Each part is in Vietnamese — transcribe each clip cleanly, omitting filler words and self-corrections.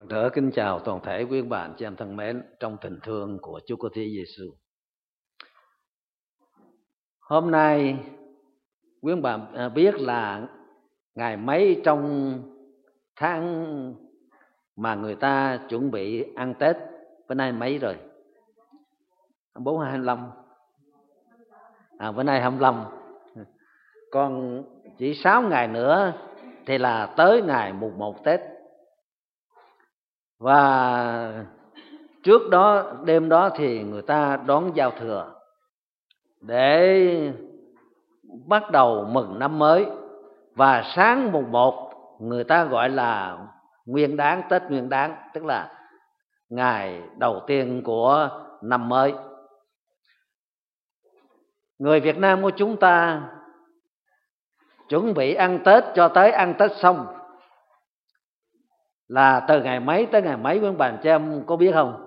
Lần nữa kính chào toàn thể quý bạn chị em thân mến trong tình thương của Chúa Cứu Thế Giêsu. Hôm nay quý bạn biết là ngày mấy trong tháng mà người ta chuẩn bị ăn Tết? Bữa nay mấy rồi? 24 hay 25? Bữa nay 25. Còn chỉ 6 ngày nữa thì là tới ngày mùng 1 Tết. Và trước đó, đêm đó thì người ta đón giao thừa để bắt đầu mừng năm mới. Và sáng mùng 1 người ta gọi là Nguyên Đán, Tết Nguyên Đán, tức là ngày đầu tiên của năm mới. Người Việt Nam của chúng ta chuẩn bị ăn Tết cho tới ăn Tết xong là từ ngày mấy tới ngày mấy, quý bạn chị em có biết không?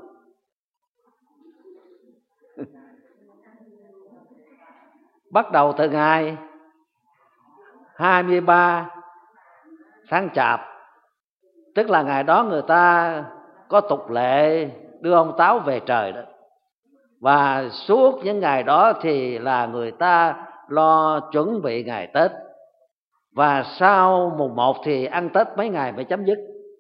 Bắt đầu từ ngày 23 tháng Chạp, tức là ngày đó người ta có tục lệ đưa ông Táo về trời đó. Và suốt những ngày đó thì là người ta lo chuẩn bị ngày Tết. Và sau mùng 1 thì ăn Tết mấy ngày mới chấm dứt?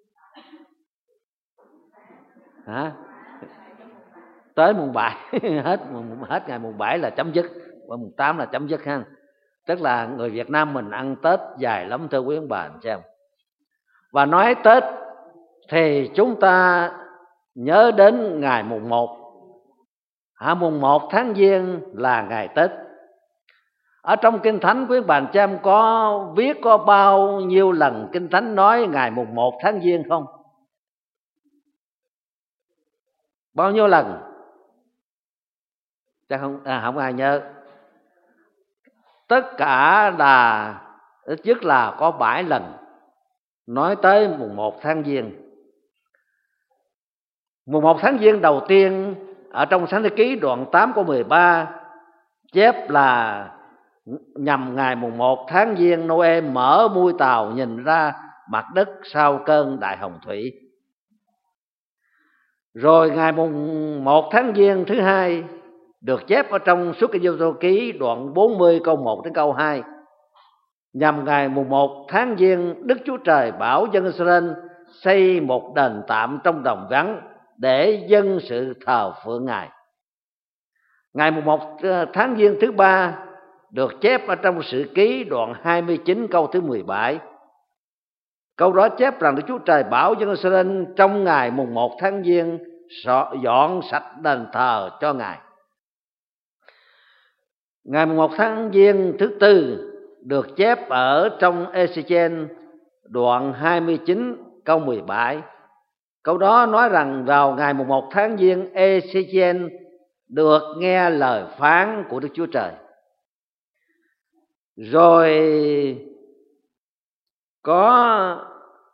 Tới mùng 7 hết ngày mùng 7 là chấm dứt, và mùng 8 là chấm dứt ha. Tức là người Việt Nam mình ăn Tết dài lắm thưa quý ông bà anh chị em. Và nói Tết thì chúng ta nhớ đến ngày mùng 1. Mùng 1 tháng Giêng là ngày Tết. Ở trong Kinh Thánh quý bà anh chị em có viết có bao nhiêu lần Kinh Thánh nói ngày mùng 1 tháng Giêng không? Bao nhiêu lần? Chắc không ai nhớ. Tất cả là ít nhất là có 7 lần nói tới mùng 1 tháng Giêng. Mùng 1 tháng Giêng đầu tiên ở trong Sáng Thế Ký đoạn 8 câu 13 chép là nhằm ngày mùng 1 tháng Giêng, Noe mở mui tàu nhìn ra mặt đất sau cơn đại hồng thủy. Rồi ngày mùng 1 tháng Giêng thứ hai được chép ở trong Xuất Ai-cập Ký đoạn 40 câu 1 đến câu 2. Nhằm ngày mùng 1 tháng Giêng, Đức Chúa Trời bảo dân Israel xây một đền tạm trong đồng vắng để dân sự thờ phượng Ngài. Ngày mùng 1 tháng Giêng thứ ba được chép ở trong Sử Ký đoạn 29 câu thứ 17. Câu đó chép rằng Đức Chúa Trời bảo dân Israel trong ngày mùng 1 tháng Giêng dọn sạch đền thờ cho Ngài. Ngày mùng 1 tháng Giêng thứ tư được chép ở trong Ê-xê-chiên đoạn 29 câu 17. Câu đó nói rằng vào ngày mùng 1 tháng Giêng, Ê-xê-chiên được nghe lời phán của Đức Chúa Trời. Rồi có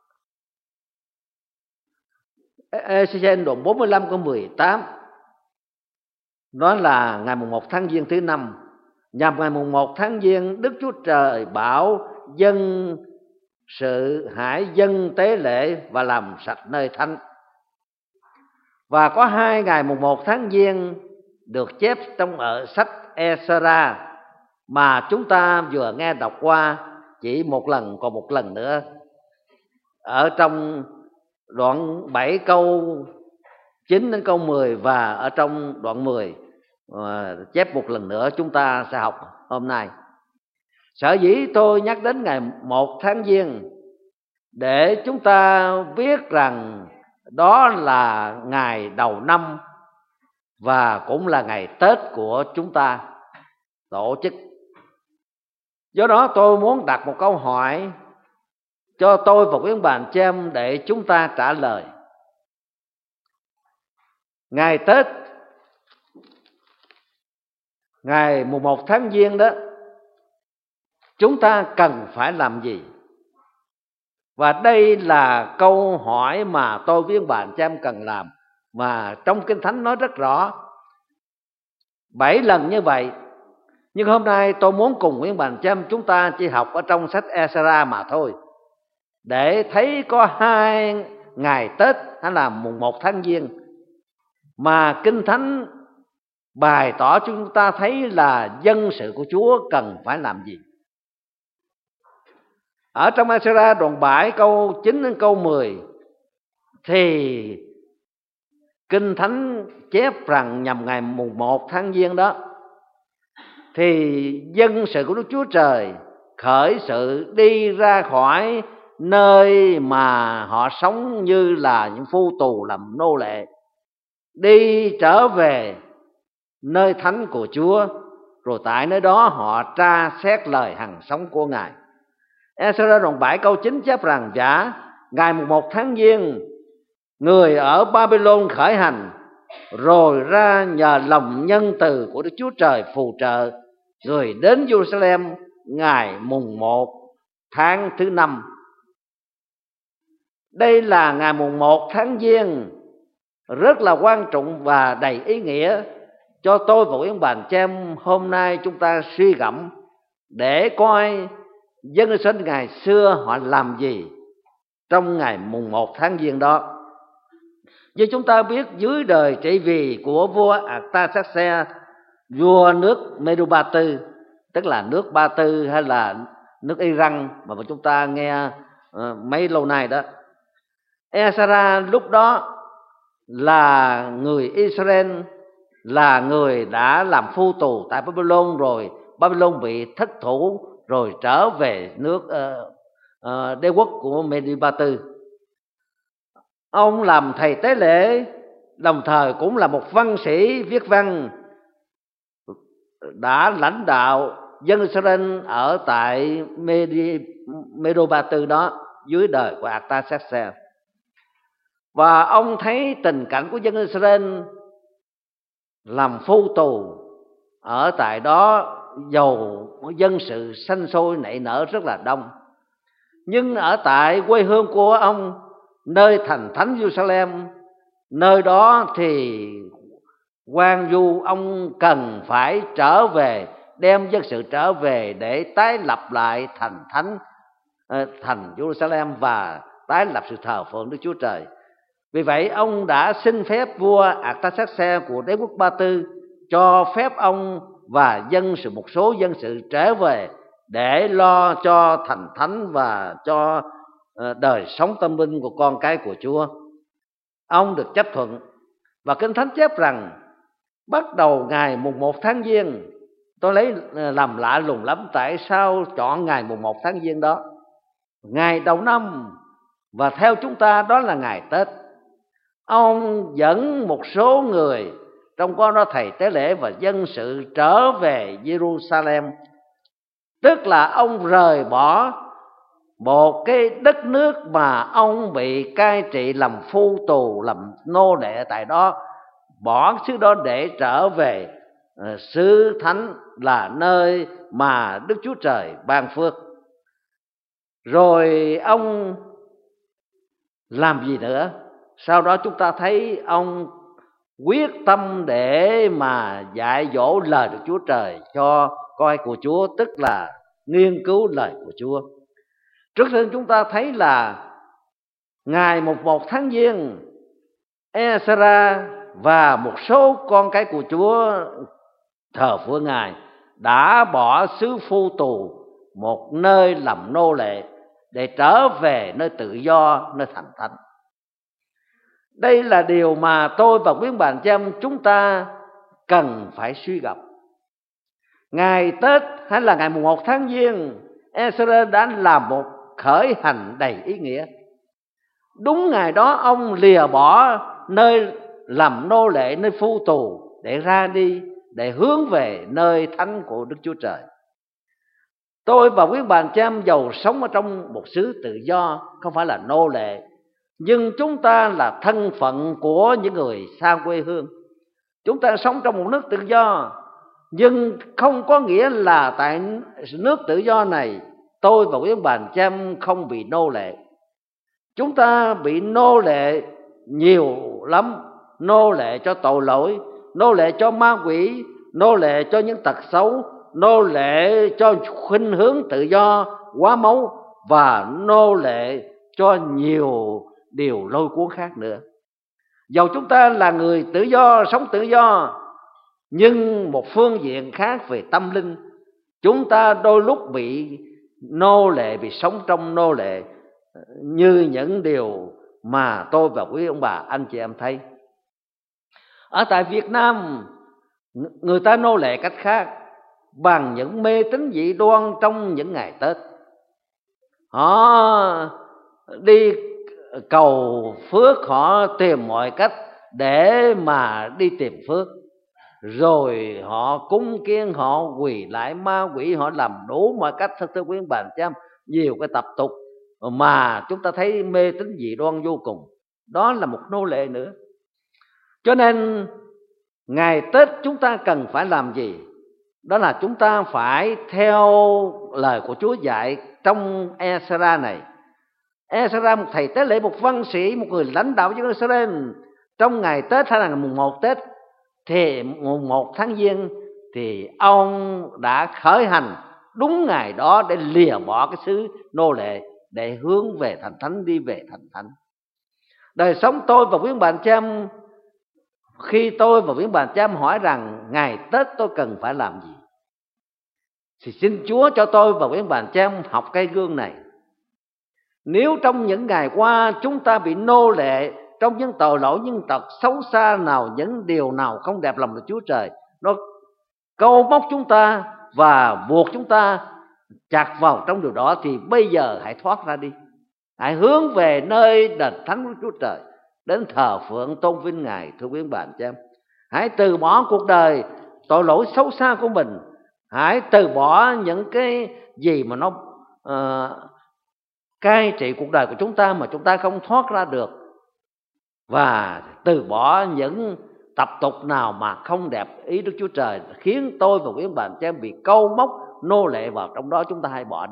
Ê-xê-chiên đoạn 45 câu 18 nói là ngày mùng 1 tháng Giêng thứ năm. Nhằm ngày mùng 1 tháng Giêng, Đức Chúa Trời bảo dân sự hãy dâng tế lễ và làm sạch nơi thánh. Và có 2 ngày mùng 1 tháng Giêng được chép trong ở sách Ê-xê-ra mà chúng ta vừa nghe đọc qua chỉ một lần, còn một lần nữa ở trong đoạn 7 câu 9 đến câu 10 và ở trong đoạn 10 chép một lần nữa chúng ta sẽ học hôm nay. Sở dĩ tôi nhắc đến ngày 1 tháng Giêng để chúng ta biết rằng đó là ngày đầu năm và cũng là ngày Tết của chúng ta tổ chức. Do đó tôi muốn đặt một câu hỏi cho tôi và quý bạn chị em để chúng ta trả lời. Ngày Tết, ngày mùng 1 tháng Giêng đó, chúng ta cần phải làm gì? Và đây là câu hỏi mà tôi với bạn chị em cần làm. Mà trong Kinh Thánh nói rất rõ 7 lần như vậy. Nhưng hôm nay tôi muốn cùng với bạn chị em chúng ta chỉ học ở trong sách Ê-xê-ra mà thôi, để thấy có 2 ngày Tết hay là mùng 1 tháng Giêng, mà Kinh Thánh bày tỏ chúng ta thấy là dân sự của Chúa cần phải làm gì. Ở trong Ê-xê-ra đoạn 7 câu 9 đến câu 10 thì Kinh Thánh chép rằng nhằm ngày mùng 1 tháng Giêng đó thì dân sự của Đức Chúa Trời khởi sự đi ra khỏi nơi mà họ sống như là những phu tù làm nô lệ, đi trở về nơi thánh của Chúa, rồi tại nơi đó họ tra xét lời hằng sống của Ngài. Ê-xê-ra đoạn 7 câu 9 chép rằng: Dạ, ngày mùng 1 tháng Giêng, người ở Babylon khởi hành, rồi ra nhờ lòng nhân từ của Đức Chúa Trời phù trợ, người đến Jerusalem ngày mùng 1 tháng thứ 5. Đây là ngày mùng 1 tháng Giêng rất là quan trọng và đầy ý nghĩa cho tôi và quý ông bà chị em hôm nay chúng ta suy gẫm để coi dân Israel ngày xưa họ làm gì trong ngày mùng 1 tháng Giêng đó. Như chúng ta biết, dưới đời trị vì của vua Artaxerxes, vua nước Medo-Ba-tư, tức là nước Ba Tư hay là nước Iran mà chúng ta nghe mấy lâu nay đó, Ê-xê-ra lúc đó là người Israel, là người đã làm phu tù tại Babylon, rồi Babylon bị thất thủ rồi trở về nước đế quốc của Medo-Ba-tư. Ông làm thầy tế lễ, đồng thời cũng là một văn sĩ viết văn, đã lãnh đạo dân Israel ở tại Medo-Ba-tư đó dưới đời của Artaxerxes. Và ông thấy tình cảnh của dân Israel làm phu tù ở tại đó, dầu dân sự sanh sôi nảy nở rất là đông, nhưng ở tại quê hương của ông, nơi thành thánh Jerusalem, nơi đó thì quan du ông cần phải trở về, đem dân sự trở về để tái lập lại thành thánh, thành Jerusalem, và tái lập sự thờ phượng Đức Chúa Trời. Vì vậy ông đã xin phép vua Artaxerxes của đế quốc Ba Tư cho phép ông và dân sự, một số dân sự trở về để lo cho thành thánh và cho đời sống tâm linh của con cái của Chúa. Ông được chấp thuận, và Kinh Thánh chép rằng bắt đầu ngày mùng 1 tháng Giêng, tôi lấy làm lạ lùng lắm tại sao chọn ngày mùng 1 tháng Giêng đó, ngày đầu năm, và theo chúng ta đó là ngày Tết. Ông dẫn một số người, trong đó thầy tế lễ và dân sự, trở về Jerusalem, tức là ông rời bỏ một cái đất nước mà ông bị cai trị làm phu tù, làm nô lệ tại đó, bỏ xứ đó để trở về xứ thánh, là nơi mà Đức Chúa Trời ban phước. Rồi ông làm gì nữa? Sau đó chúng ta thấy ông quyết tâm để mà dạy dỗ lời Đức Chúa Trời cho coi của Chúa, tức là nghiên cứu lời của Chúa. Trước tiên chúng ta thấy là ngày mùng 1 tháng Giêng, Ê-xê-ra và một số con cái của Chúa thờ phượng Ngài đã bỏ xứ phu tù, một nơi làm nô lệ, để trở về nơi tự do, nơi thành thánh. Đây là điều mà tôi và quý bạn chị em chúng ta cần phải suy gẫm. Ngày Tết hay là ngày mùng 1 tháng Giêng, Ê-xê-ra đã làm một khởi hành đầy ý nghĩa. Đúng ngày đó ông lìa bỏ nơi làm nô lệ, nơi phu tù, để ra đi, để hướng về nơi thánh của Đức Chúa Trời. Tôi và quý bạn chị em giàu sống ở trong một xứ tự do, không phải là nô lệ, nhưng chúng ta là thân phận của những người xa quê hương. Chúng ta sống trong một nước tự do, nhưng không có nghĩa là tại nước tự do này tôi và quý bạn chị em không bị nô lệ. Chúng ta bị nô lệ nhiều lắm, nô lệ cho tội lỗi, nô lệ cho ma quỷ, nô lệ cho những tật xấu, nô lệ cho khuynh hướng tự do quá máu, và nô lệ cho nhiều điều lôi cuốn khác nữa. Dầu chúng ta là người tự do, sống tự do, nhưng một phương diện khác về tâm linh, chúng ta đôi lúc bị nô lệ, bị sống trong nô lệ, như những điều mà tôi và quý ông bà anh chị em thấy. Ở tại Việt Nam, người ta nô lệ cách khác, bằng những mê tín dị đoan trong những ngày Tết. Họ đi cầu phước, họ tìm mọi cách để mà đi tìm phước, rồi họ cúng kiến, họ quỳ lại ma quỷ, họ làm đủ mọi cách. Thưa quý bà chị em, nhiều cái tập tục mà chúng ta thấy mê tín dị đoan vô cùng. Đó là một nô lệ nữa. Cho nên ngày Tết chúng ta cần phải làm gì? Đó là chúng ta phải theo lời của Chúa dạy trong Ê-sa-ra này. Ê-sa-ra, một thầy tế lễ, một văn sĩ, một người lãnh đạo dân Israel, trong ngày Tết hay là ngày mùng 1 Tết, thì mùng 1 tháng Giêng thì ông đã khởi hành đúng ngày đó để lìa bỏ cái xứ nô lệ, để hướng về thành thánh, đi về thành thánh. Đời sống tôi và quý bạn chị em, khi tôi và quý bạn chị em hỏi rằng ngày Tết tôi cần phải làm gì, thì xin Chúa cho tôi và quý bạn chị em học cái gương này. Nếu trong những ngày qua chúng ta bị nô lệ trong những tội lỗi, những tật xấu xa nào, những điều nào không đẹp lòng được Chúa Trời, nó câu móc chúng ta và buộc chúng ta chặt vào trong điều đó, thì bây giờ hãy thoát ra đi. Hãy hướng về nơi đền thánh của Chúa Trời, đến thờ phượng tôn vinh Ngài. Thưa quý bạn chị em, hãy từ bỏ cuộc đời tội lỗi xấu xa của mình. Hãy từ bỏ những cái gì mà nó cai trị cuộc đời của chúng ta mà chúng ta không thoát ra được, và từ bỏ những tập tục nào mà không đẹp ý Đức Chúa Trời, khiến tôi và quý bạn chị em bị câu móc nô lệ vào trong đó. Chúng ta hãy bỏ đi.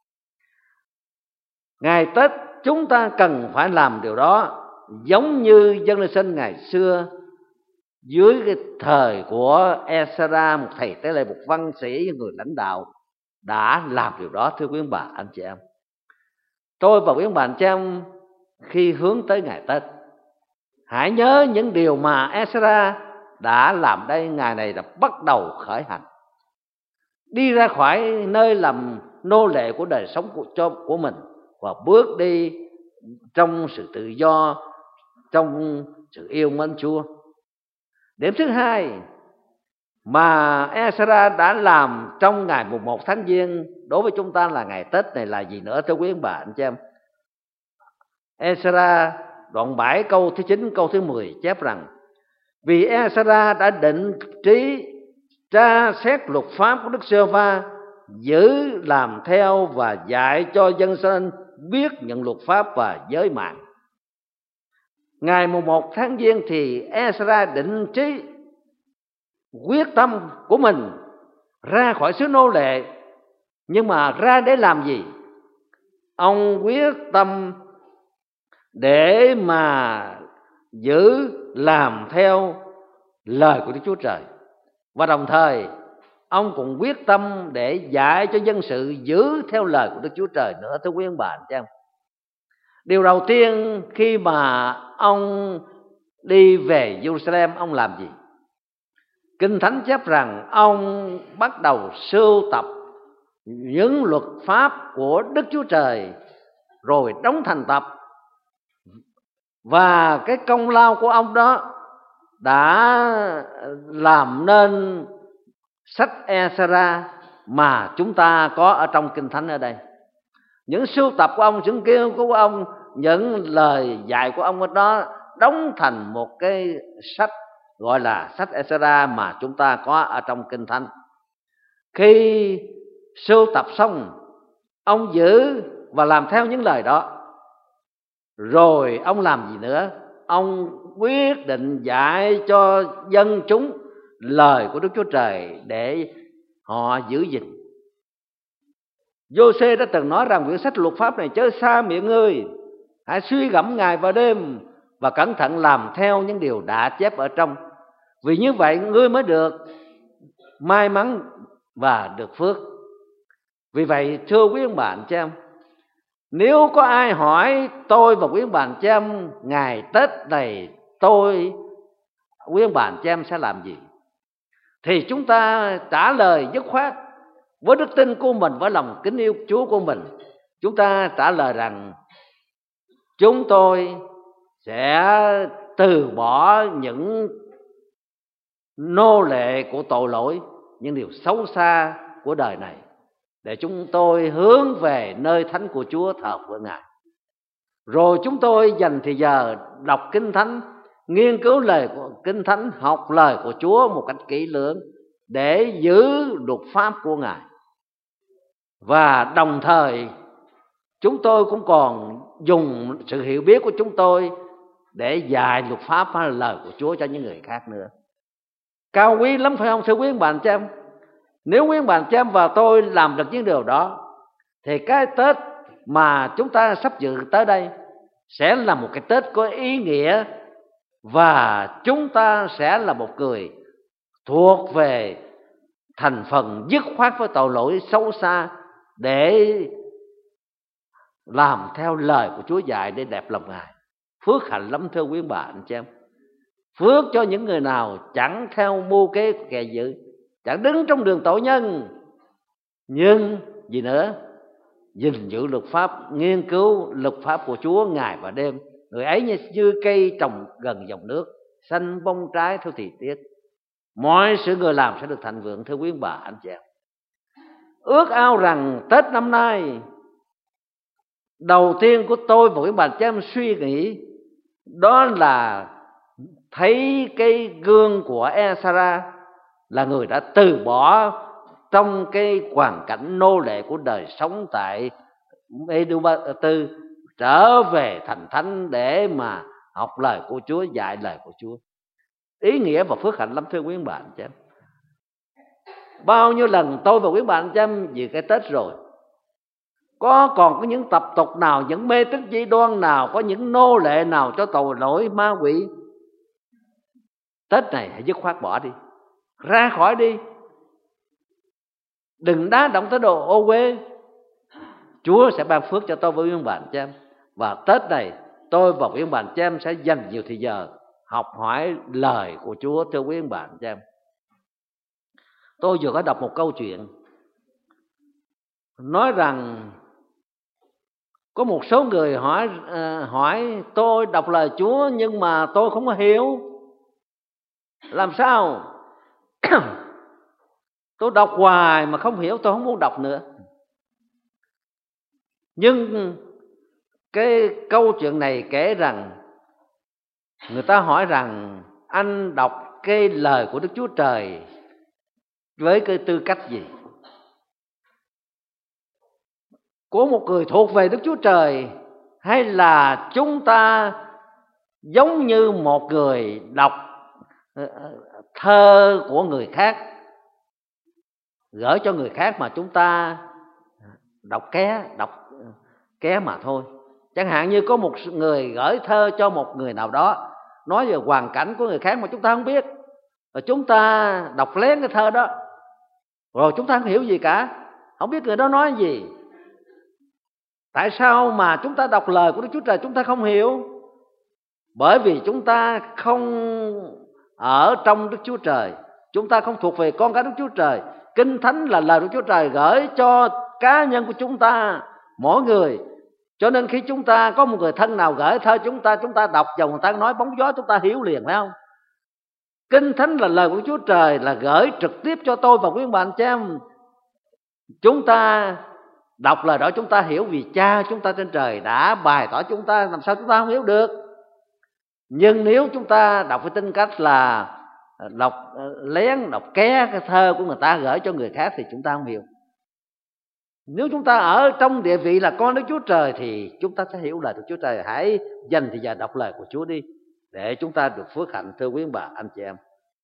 Ngày Tết chúng ta cần phải làm điều đó, giống như dân Israel ngày xưa dưới cái thời của Ê-sa-ra, một thầy tế lễ, một văn sĩ, người lãnh đạo, đã làm điều đó. Thưa quý bà anh chị em, tôi và quý bà anh chị em khi hướng tới ngày Tết, hãy nhớ những điều mà Ê-sa-ra đã làm đây. Ngày này đã bắt đầu khởi hành, đi ra khỏi nơi làm nô lệ của đời sống của mình, và bước đi trong sự tự do, trong sự yêu mến Chúa. Điểm thứ hai mà Ê-sa-ra đã làm trong ngày mùng 1 tháng Giêng đối với chúng ta là ngày Tết này là gì nữa, thưa quý bà anh chị em? Ê-sa-ra đoạn 7 câu thứ 9 câu thứ 10 chép rằng: vì Ê-sa-ra đã định trí tra xét luật pháp của Đức Giê-hô-va, giữ làm theo và dạy cho dân Israel biết những luật pháp và giới mạng. Ngày mùng 1 tháng Giêng thì Ê-sa-ra định trí quyết tâm của mình ra khỏi xứ nô lệ. Nhưng mà ra để làm gì? Ông quyết tâm để mà giữ làm theo lời của Đức Chúa Trời, và đồng thời ông cũng quyết tâm để dạy cho dân sự giữ theo lời của Đức Chúa Trời nữa. Thưa quý ông bà anh chị em, điều đầu tiên khi mà ông đi về Jerusalem, ông làm gì? Kinh Thánh chép rằng ông bắt đầu sưu tập những luật pháp của Đức Chúa Trời, rồi đóng thành tập. Và cái công lao của ông đó đã làm nên sách Ê-sa-ra mà chúng ta có ở trong Kinh Thánh ở đây. Những sưu tập của ông, những kêu của ông, những lời dạy của ông đó đóng thành một cái sách gọi là sách Ê-sa-ra mà chúng ta có ở trong Kinh Thánh. Khi sưu tập xong, ông giữ và làm theo những lời đó. Rồi ông làm gì nữa? Ông quyết định dạy cho dân chúng lời của Đức Chúa Trời để họ giữ gìn. Giô-xê đã từng nói rằng quyển sách luật pháp này chớ xa miệng ngươi, hãy suy gẫm ngày và đêm và cẩn thận làm theo những điều đã chép ở trong, vì như vậy ngươi mới được may mắn và được phước. Vì vậy thưa quý ông bà anh chị em, Nếu có ai hỏi tôi và quý ông bà anh chị em ngày Tết này quý ông bà anh chị em sẽ làm gì, thì chúng ta trả lời dứt khoát với đức tin của mình, với lòng kính yêu Chúa của mình. Chúng ta trả lời rằng chúng tôi sẽ từ bỏ những nô lệ của tội lỗi, những điều xấu xa của đời này, để chúng tôi hướng về nơi thánh của Chúa thờ phượng Ngài. Rồi chúng tôi dành thời giờ đọc Kinh Thánh, nghiên cứu lời của Kinh Thánh, học lời của Chúa một cách kỹ lưỡng để giữ luật pháp của Ngài. Và đồng thời chúng tôi cũng còn dùng sự hiểu biết của chúng tôi để dạy luật pháp hay là lời của Chúa cho những người khác nữa. Cao quý lắm phải không thưa quý bạn chị em? Nếu quý bạn chị em và tôi làm được những điều đó, thì cái Tết mà chúng ta sắp dự tới đây sẽ là một cái Tết có ý nghĩa, và chúng ta sẽ là một người thuộc về thành phần dứt khoát với tội lỗi xấu xa, để làm theo lời của Chúa dạy để đẹp lòng Ngài. Phước hạnh lắm thưa quý bà anh chị em. Phước cho những người nào chẳng theo mưu kế của kẻ dữ, chẳng đứng trong đường tội nhân, nhưng gì nữa, gìn giữ luật pháp, nghiên cứu luật pháp của Chúa ngày và đêm. Người ấy như cây trồng gần dòng nước, xanh bông trái theo thời tiết. Mọi sự người làm sẽ được thịnh vượng thưa quý bà anh chị em. Ước ao rằng Tết năm nay, đầu tiên của tôi và quý bà chị em suy nghĩ đó là thấy cái gương của Esara, là người đã từ bỏ trong cái hoàn cảnh nô lệ của đời sống tại Ê-đu-ba-tư, trở về thành thánh để mà học lời của Chúa, dạy lời của Chúa. Ý nghĩa và phước hạnh lắm thưa quý bạn chị em. Bao nhiêu lần tôi và quý bạn chị em về cái Tết rồi, còn có những tập tục nào, những mê tín dị đoan nào, có những nô lệ nào cho tội lỗi ma quỷ, Tết này hãy dứt khoát bỏ đi, ra khỏi đi, đừng đá động tới đồ ô uế. Chúa sẽ ban phước cho tôi với quý bạn chị em. Và Tết này tôi và quý bạn chị em sẽ dành nhiều thời giờ học hỏi lời của Chúa thưa quý bạn chị em. Tôi vừa có đọc một câu chuyện nói rằng có một số người hỏi tôi đọc lời Chúa nhưng mà tôi không có hiểu, làm sao? Tôi đọc hoài mà không hiểu, tôi không muốn đọc nữa. Nhưng cái câu chuyện này kể rằng người ta hỏi rằng anh đọc cái lời của Đức Chúa Trời với cái tư cách gì? Của một người thuộc về Đức Chúa Trời, hay là chúng ta giống như một người đọc thơ của người khác, gửi cho người khác mà chúng ta đọc ké mà thôi? Chẳng hạn như có một người gửi thơ cho một người nào đó, nói về hoàn cảnh của người khác mà chúng ta không biết, rồi chúng ta đọc lén cái thơ đó, rồi chúng ta không hiểu gì cả, không biết người đó nói gì. Tại sao mà chúng ta đọc lời của Đức Chúa Trời chúng ta không hiểu? Bởi vì chúng ta không ở trong Đức Chúa Trời, chúng ta không thuộc về con cái Đức Chúa Trời. Kinh Thánh là lời Đức Chúa Trời gửi cho cá nhân của chúng ta, mỗi người. Cho nên khi chúng ta có một người thân nào gửi thơ chúng ta đọc vào, người ta nói bóng gió, chúng ta hiểu liền, phải không? Kinh Thánh là lời của Chúa Trời, là gửi trực tiếp cho tôi và quý bạn chị em. Chúng ta đọc lời đó chúng ta hiểu, vì Cha chúng ta trên trời đã bày tỏ chúng ta, làm sao chúng ta không hiểu được? Nhưng nếu chúng ta đọc với tính cách là đọc lén, đọc ké cái thơ của người ta gửi cho người khác thì chúng ta không hiểu. Nếu chúng ta ở trong địa vị là con Đức Chúa Trời thì chúng ta sẽ hiểu lời Đức Chúa Trời. Hãy dành thời giờ đọc lời của Chúa đi, để chúng ta được phước hạnh thưa quý bà anh chị em.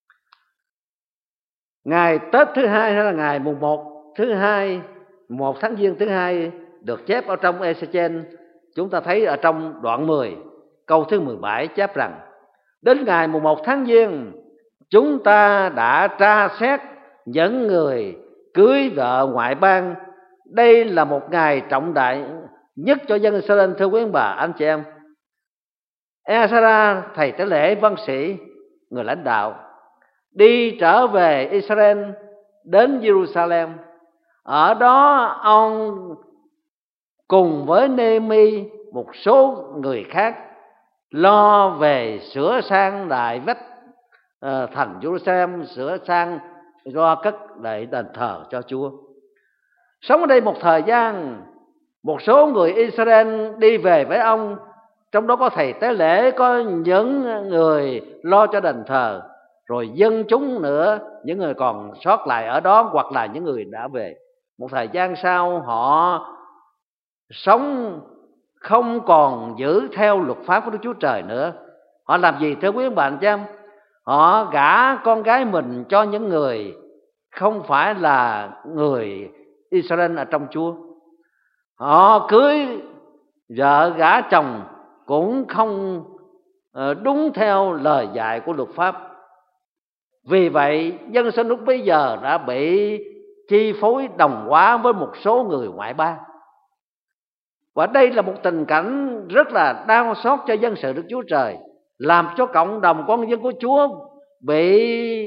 Ngày Tết thứ hai hay là ngày mùng 1 tháng Giêng thứ hai được chép ở trong Ê-xê-chen. Chúng ta thấy ở trong đoạn 10 câu thứ 17 chép rằng: đến ngày mùng 1 tháng Giêng, chúng ta đã tra xét những người cưới vợ ngoại bang. Đây là một ngày trọng đại nhất cho dân Israel. Thưa quý ông bà, anh chị em, Ezra, thầy tế lễ, văn sĩ, người lãnh đạo, đi trở về Israel, đến Jerusalem. Ở đó ông cùng với Nehemi, một số người khác, lo về sửa sang lại vách thành Jerusalem, sửa sang do cất lại đền thờ cho Chúa. Sống ở đây một thời gian, một số người Israel đi về với ông, trong đó có thầy tế lễ, có những người lo cho đền thờ, rồi dân chúng nữa, những người còn sót lại ở đó hoặc là những người đã về. Một thời gian sau, họ sống không còn giữ theo luật pháp của Đức Chúa Trời nữa. Họ làm gì thưa quý bạn chứ? Họ gả con gái mình cho những người không phải là người Israel ở trong Chúa. Họ cưới vợ gả chồng cũng không đúng theo lời dạy của luật pháp. Vì vậy dân sinh lúc bấy giờ đã bị chi phối đồng hóa với một số người ngoại bang. Và đây là một tình cảnh rất là đau xót cho dân sự Đức Chúa Trời, làm cho cộng đồng con dân của Chúa bị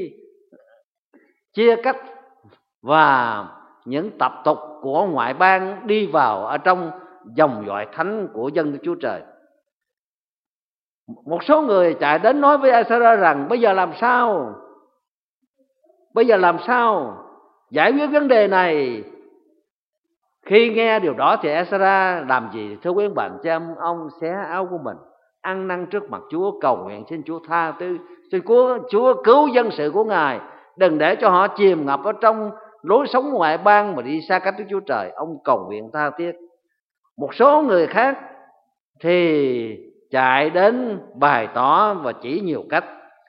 chia cách và những tập tục của ngoại bang đi vào ở trong dòng dõi thánh của dân Đức Chúa Trời. Một số người chạy đến nói với Ezra rằng bây giờ làm sao? Bây giờ làm sao giải quyết vấn đề này? Khi nghe điều đó thì Ezra làm gì thưa quý bạn chị em? Ông xé áo của mình, ăn năn trước mặt Chúa, cầu nguyện xin Chúa tha thứ, xin Chúa cứu dân sự của Ngài, đừng để cho họ chìm ngập ở trong lối sống ngoại bang mà đi xa cách Đức Chúa Trời. Ông cầu nguyện tha thiết. Một số người khác thì chạy đến bày tỏ và chỉ nhiều cách.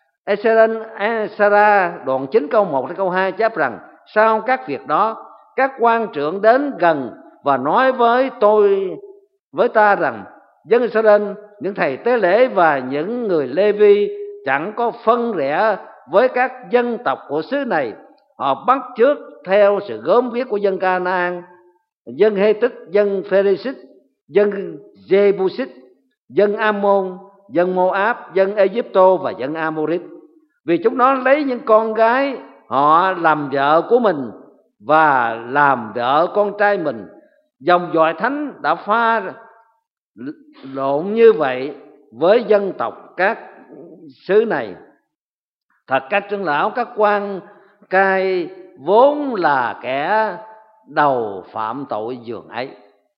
Ezra đoạn 9 câu 1 đến câu 2 chép rằng: sau các việc đó, các quan trưởng đến gần và nói với ta rằng dân Israel, những thầy tế lễ và những người Lê-vi chẳng có phân rẽ với các dân tộc của xứ này. Họ bắt chước theo sự gớm ghiếc của dân Canaan, dân Hê-tích, dân Phê-rê-xít, dân Giê-bu-xít, dân Am-môn, dân Mô-áp, dân Ê-díp-tô và dân A-mô-rít. Vì chúng nó lấy những con gái họ làm vợ của mình và làm vợ con trai mình. Dòng dõi thánh đã pha lộn như vậy với dân tộc các xứ này. Thật các trưởng lão, các quan cai vốn là kẻ đầu phạm tội dường ấy.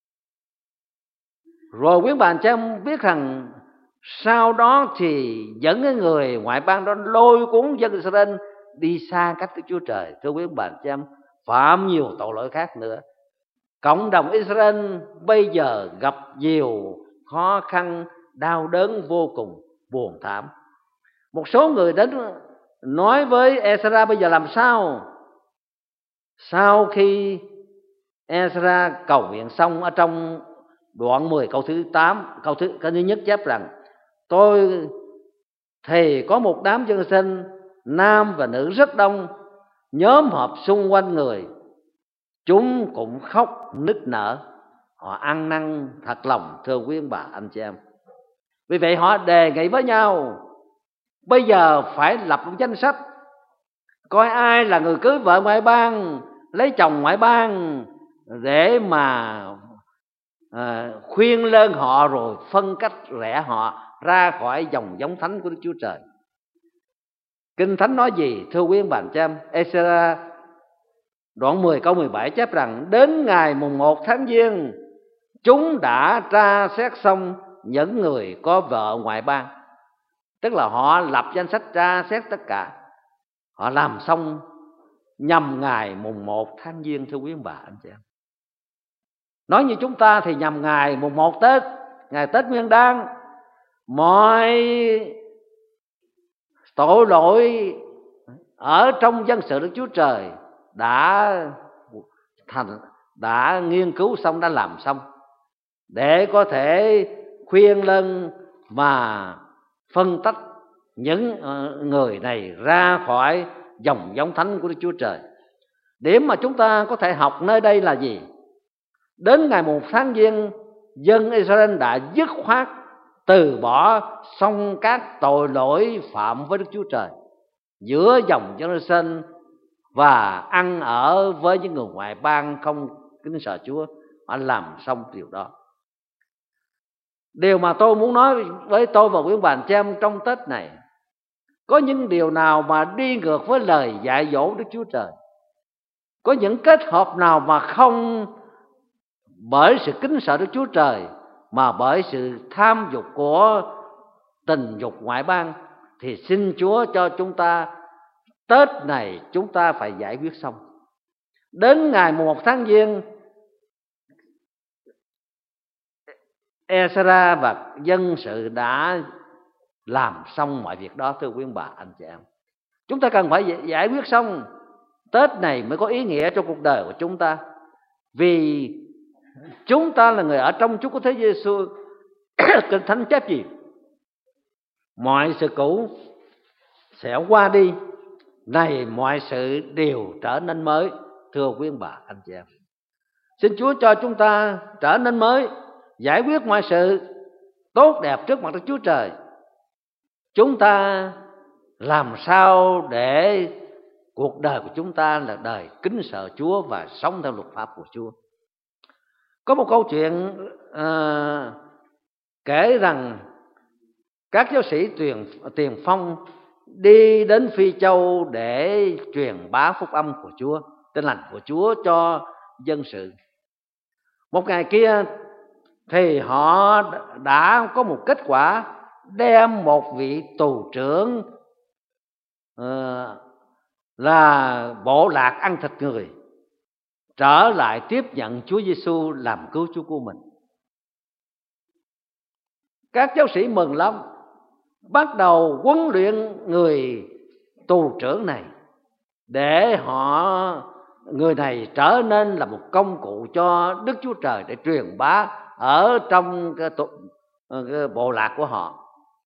Rồi quý bạn cho em biết rằng sau đó thì dẫn cái người ngoại bang đó lôi cuốn dân Israel đi xa cách Đức Chúa Trời. Thưa quý bạn cho em, phạm nhiều tội lỗi khác nữa. Cộng đồng Israel bây giờ gặp nhiều khó khăn, đau đớn vô cùng, buồn thảm. Một số người đến nói với Ezra bây giờ làm sao? Sau khi Ezra cầu nguyện xong, ở trong đoạn 10 câu thứ 8, câu thứ nhất chép rằng: tôi thì có một đám dân sinh nam và nữ rất đông, nhóm họp xung quanh người, chúng cũng khóc nức nở. Họ ăn năn thật lòng thưa quý ông bà anh chị em. Vì vậy họ đề nghị với nhau bây giờ phải lập một danh sách, coi ai là người cưới vợ ngoại bang, lấy chồng ngoại bang, để mà khuyên lơn họ rồi phân cách rẽ họ ra khỏi dòng giống thánh của Đức Chúa Trời. Kinh Thánh nói gì thưa quý ông bà anh chị em? Ezra đoạn 10 câu 17 chép rằng: đến ngày mùng 1 tháng Giêng, chúng đã tra xét xong những người có vợ ngoại bang. Tức là họ lập danh sách tra xét tất cả. Họ làm xong nhằm ngày mùng 1 tháng Giêng thưa quý ông bà anh chị em. Nói như chúng ta thì nhằm ngày mùng 1 Tết, ngày Tết Nguyên Đán, mọi tội lỗi ở trong dân sự Đức Chúa Trời đã nghiên cứu xong, đã làm xong, để có thể khuyên lơn mà phân tách những người này ra khỏi dòng giống thánh của Đức Chúa Trời. Điểm mà chúng ta có thể học nơi đây là gì? Đến ngày 1 tháng Giêng, dân Israel đã dứt khoát từ bỏ xong các tội lỗi phạm với Đức Chúa Trời giữa dòng dân Israel và ăn ở với những người ngoại bang không kính sợ Chúa. Họ làm xong điều đó. Điều mà tôi muốn nói với tôi và quý ông bà anh chị em trong Tết này, có những điều nào mà đi ngược với lời dạy dỗ Đức Chúa Trời? Có những kết hợp nào mà không bởi sự kính sợ Đức Chúa Trời mà bởi sự tham dục của tình dục ngoại bang, thì xin Chúa cho chúng ta Tết này chúng ta phải giải quyết xong. Đến ngày 1 tháng Giêng, Ezra và dân sự đã làm xong mọi việc đó, thưa quý ông bà anh chị em. Chúng ta cần phải giải quyết xong Tết này mới có ý nghĩa trong cuộc đời của chúng ta. Vì chúng ta là người ở trong Chúa của Thế Giêsu. Kinh Thánh chép gì? Mọi sự cũ sẽ qua đi, này mọi sự đều trở nên mới. Thưa quý ông bà anh chị em, xin Chúa cho chúng ta trở nên mới, giải quyết mọi sự tốt đẹp trước mặt Đức Chúa Trời. Chúng ta làm sao để cuộc đời của chúng ta là đời kính sợ Chúa và sống theo luật pháp của Chúa. Có một câu chuyện kể rằng các giáo sĩ Tiền Phong đi đến Phi Châu để truyền bá phúc âm của Chúa, tin lành của Chúa cho dân sự. Một ngày kia thì họ đã có một kết quả, đem một vị tù trưởng là bộ lạc ăn thịt người trở lại tiếp nhận Chúa Giêsu làm cứu Chúa của mình. Các giáo sĩ mừng lắm, bắt đầu huấn luyện người tù trưởng này để người này trở nên là một công cụ cho Đức Chúa Trời để truyền bá ở trong cái bộ lạc của họ.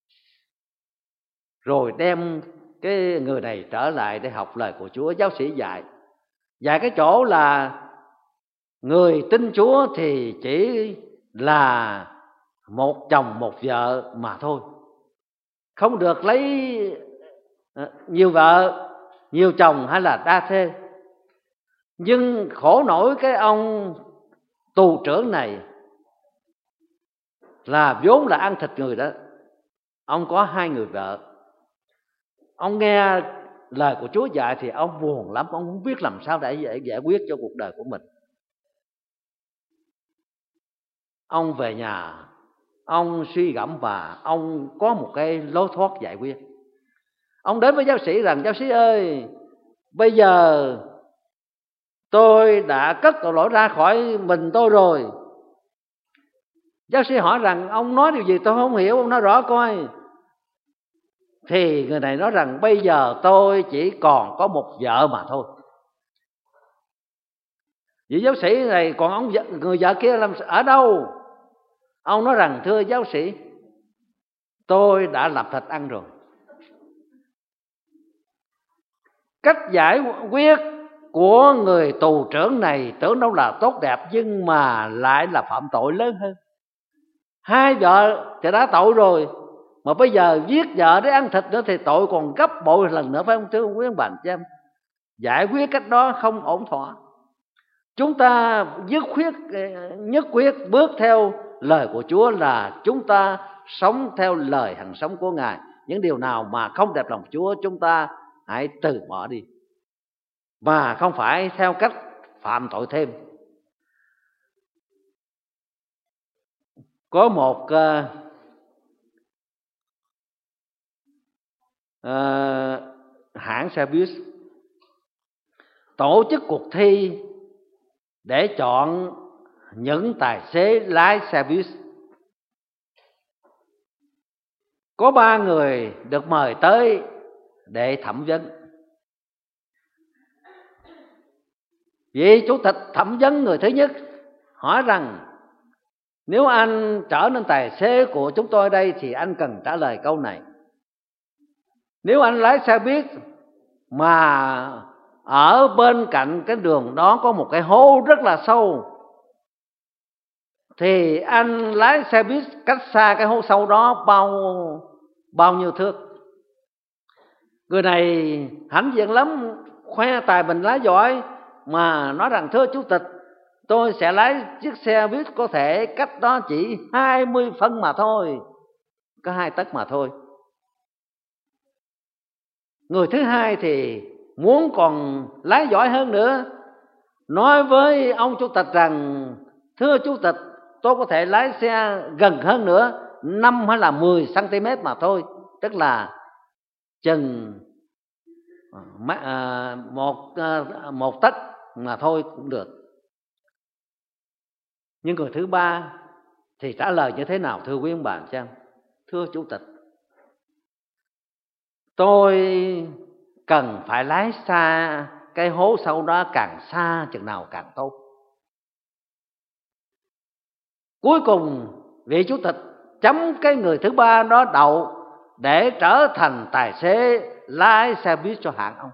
Rồi đem cái người này trở lại để học lời của Chúa. Giáo sĩ dạy cái chỗ là người tin Chúa thì chỉ là một chồng một vợ mà thôi, không được lấy nhiều vợ, nhiều chồng hay là đa thê. Nhưng khổ nổi cái ông tù trưởng này là vốn là ăn thịt người đó. Ông có 2 người vợ. Ông nghe lời của Chúa dạy thì ông buồn lắm, ông không biết làm sao để giải quyết cho cuộc đời của mình. Ông về nhà, ông suy gẫm và ông có một cái lối thoát giải quyết. Ông đến với giáo sĩ rằng: giáo sĩ ơi, bây giờ tôi đã cất tội lỗi ra khỏi mình tôi rồi. Giáo sĩ hỏi rằng: ông nói điều gì tôi không hiểu, ông nói rõ coi. Thì người này nói rằng: bây giờ tôi chỉ còn có một vợ mà thôi. Vị giáo sĩ này: còn ông người vợ kia làm ở đâu? Ông nói rằng: thưa giáo sĩ, tôi đã làm thịt ăn rồi. Cách giải quyết của người tù trưởng này tưởng đâu là tốt đẹp, nhưng mà lại là phạm tội lớn hơn. 2 vợ thì đã tội rồi, mà bây giờ giết vợ để ăn thịt nữa thì tội còn gấp bội lần nữa, phải không thưa quý ông bà chị em? Giải quyết cách đó không ổn thỏa. Chúng ta nhất quyết bước theo lời của Chúa là chúng ta sống theo lời hằng sống của Ngài. Những điều nào mà không đẹp lòng Chúa chúng ta hãy từ bỏ đi, mà không phải theo cách phạm tội thêm. Có một hãng xe buýt tổ chức cuộc thi để chọn những tài xế lái xe buýt. Có 3 người được mời tới để thẩm vấn. Vị chủ tịch thẩm vấn người thứ nhất hỏi rằng: nếu anh trở nên tài xế của chúng tôi đây thì anh cần trả lời câu này. Nếu anh lái xe buýt mà ở bên cạnh cái đường đó có một cái hố rất là sâu, thì anh lái xe buýt cách xa cái hố sâu đó bao nhiêu thước. Người này hãnh diện lắm, khoe tài mình lái giỏi, mà nói rằng thưa chủ tịch, tôi sẽ lái chiếc xe buýt có thể cách đó chỉ 20 phân mà thôi, có 2 tấc mà thôi. Người thứ hai thì muốn còn lái giỏi hơn nữa, nói với ông chủ tịch rằng thưa chủ tịch, tôi có thể lái xe gần hơn nữa, 5 hay là 10 cm mà thôi, tức là chừng một tấc mà thôi cũng được. Nhưng người thứ ba thì trả lời như thế nào thưa quý ông bà chị em? Thưa chủ tịch, tôi cần phải lái xa cái hố sâu đó, càng xa chừng nào càng tốt. Cuối cùng vị chủ tịch chấm cái người thứ ba đó đậu để trở thành tài xế lái xe buýt cho hãng ông.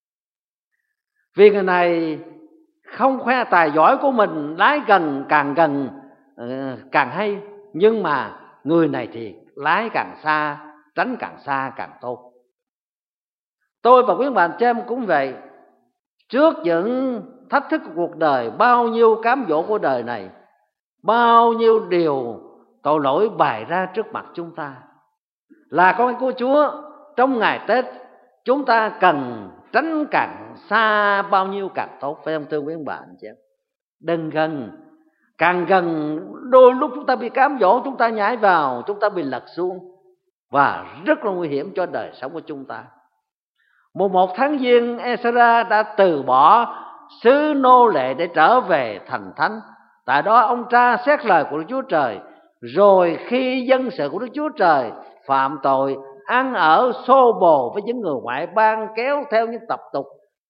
Vì người này không khoe tài giỏi của mình, lái gần càng hay, nhưng mà người này thì lái càng xa, tránh càng xa càng tốt. Tôi và quý bạn chị em cũng vậy. Trước những thách thức của cuộc đời, bao nhiêu cám dỗ của đời này, bao nhiêu điều tội lỗi bày ra trước mặt chúng ta, là con của Chúa, trong ngày Tết chúng ta cần tránh càng xa bao nhiêu càng tốt, phải không thưa quý bạn chị em? Đừng gần, càng gần đôi lúc chúng ta bị cám dỗ, chúng ta nhảy vào, chúng ta bị lật xuống, và rất là nguy hiểm cho đời sống của chúng ta. Một tháng Giêng, Ezra đã từ bỏ xứ nô lệ để trở về thành thánh. Tại đó ông tra xét lời của Đức Chúa Trời, rồi khi dân sự của Đức Chúa Trời phạm tội, ăn ở xô bồ với những người ngoại bang, kéo theo những tập tục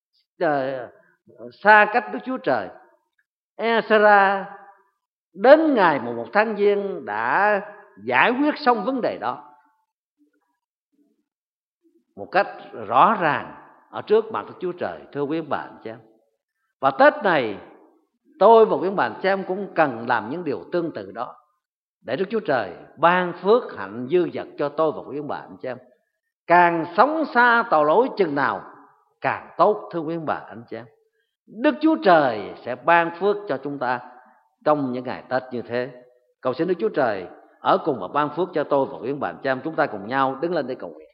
xa cách Đức Chúa Trời, Ezra đến ngày 1 tháng Giêng đã giải quyết xong vấn đề đó một cách rõ ràng ở trước mặt Đức Chúa Trời, thưa quý bạn chị em. Và Tết này tôi và quý bạn chị em cũng cần làm những điều tương tự đó, để Đức Chúa Trời ban phước hạnh dư dật cho tôi và quý bạn chị em. Càng sống xa tội lỗi chừng nào càng tốt, thưa quý bạn anh chị em. Đức Chúa Trời sẽ ban phước cho chúng ta trong những ngày Tết như thế. Cầu xin Đức Chúa Trời ở cùng và ban phước cho tôi và quý bạn chị em. Chúng ta cùng nhau đứng lên để cầu nguyện.